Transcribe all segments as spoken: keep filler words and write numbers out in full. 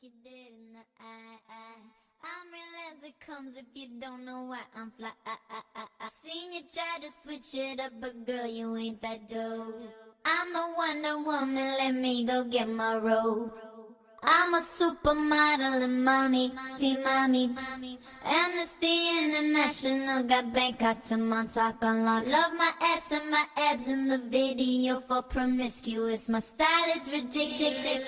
you dead in the eye, eye. I'm real as it comes if you don't know why I'm fly. I, I, I, I seen you try to switch it up, but girl, you ain't that dope. I'm the Wonder Woman, let me go get my robe. I'm a supermodel and mommy, see mommy. Amnesty International got Bangkok to Montauk unlocked. Love my ass and my abs in the video for promiscuous. My style is ridiculous.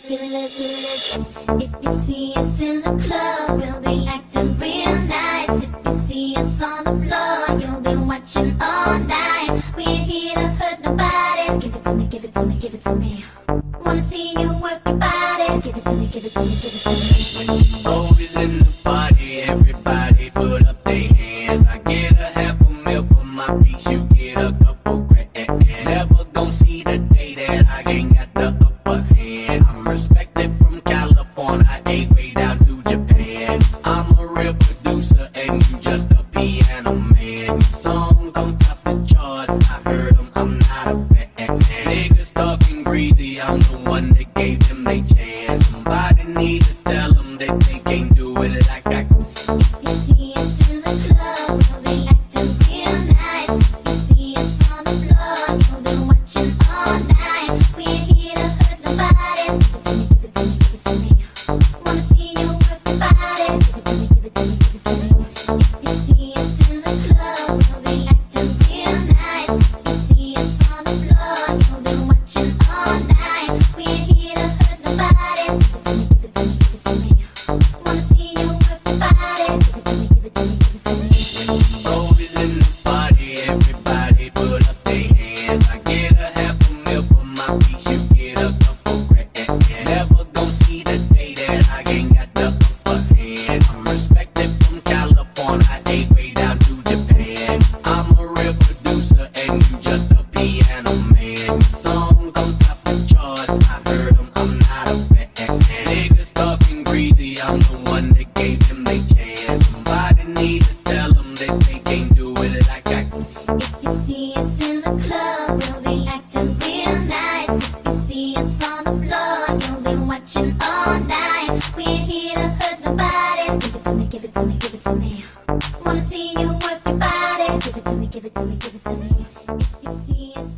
If you see us in the club, we'll be acting real nice. If you see us on the floor, you'll be watching all night. We ain't here to hurt nobody. So give it to me, give it to me, give it to me. Wanna see you work your body. So give it to me, give it to me, give it to me. Always in the party, everybody put up their hands. I get a half a mil for my piece, you get a couple grand. Never gon' see the day that I ain't got the upper hand. I'm respected from California, A way down to Japan. I'm a real producer and you just a piano man. Your songs don't top the charts, I heard them, I'm not a fan. Niggas talking greasy, I'm the one that gave them they chance. Somebody need to tell them that they can't do it like I can. If you see us in the club, we'll be acting real nice. If you see us on the floor, you'll be watching all night. We ain't here to hurt nobody. Give it to me, give it to me, give it to me. Wanna see you work your body. Give it to me, give it to me, give it to me. If you see us in the club, we'll be acting real nice. If you see us on the floor, you'll be watching all night. We ain't here to hurt nobody. Give it to me, give it to me, give it to me. Wanna see you work your body. Give it to me, give it to me, give it to me. Always in the party, everybody put up their hands. I get a half a mil for my piece, you get a couple grand. Never gon' see the day that I ain't got the upper hand. I'm respected from California, A way down to Japan. I'm a real producer and you just a piano man. Your songs don't top the charts, I heard them, I'm not a fan. Niggas talking greasy, I'm the one that gave them they chance. Somebody need to tell them that they can't do it like I can. If you see us in the club, we'll be acting real nice. If you see us on the floor, you'll be watching all night. We ain't here to hurt nobody. So give it to me, give it to me, give it to me. Wanna see you work your body. So give it to me, give it to me, give it to me. If you see us